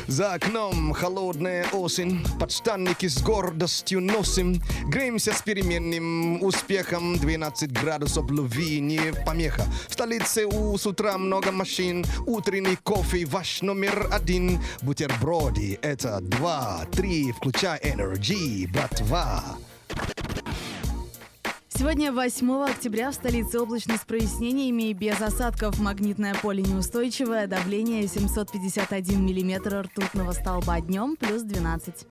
За окном холодная осень, подштанники с гордостью носим. Греемся с переменным успехом, 12 градусов любви не помеха. В столице с утра много машин, утренний кофе ваш номер один. Бутерброды это 2, 3, включай Energy, братва. Сегодня 8 октября в столице облачно с прояснениями и без осадков. Магнитное поле неустойчивое, давление 751 миллиметр ртутного столба, днем плюс 12.